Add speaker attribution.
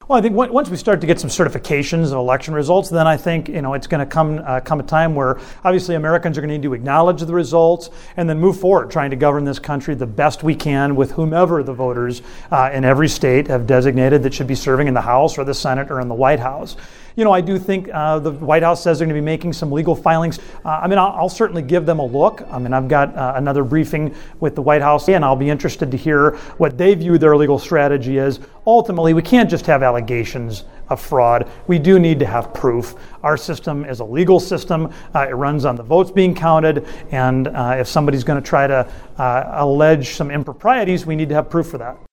Speaker 1: Well, I think once we start to get some certifications of election results, then I think it's going to come a time where obviously Americans are going to need to acknowledge the results and then move forward, trying to govern this country the best we can with whomever the voters in every state have designated that should be serving in the House or the Senate or in the White House. I do think the White House says they're going to be making some legal filings. I'll certainly give them a look. I've got another briefing with the White House, and I'll be interested to hear what they view their legal strategy is. Ultimately, we can't just have allegations of fraud. We do need to have proof. Our system is a legal system. It runs on the votes being counted, and if somebody's going to try to allege some improprieties, we need to have proof for that.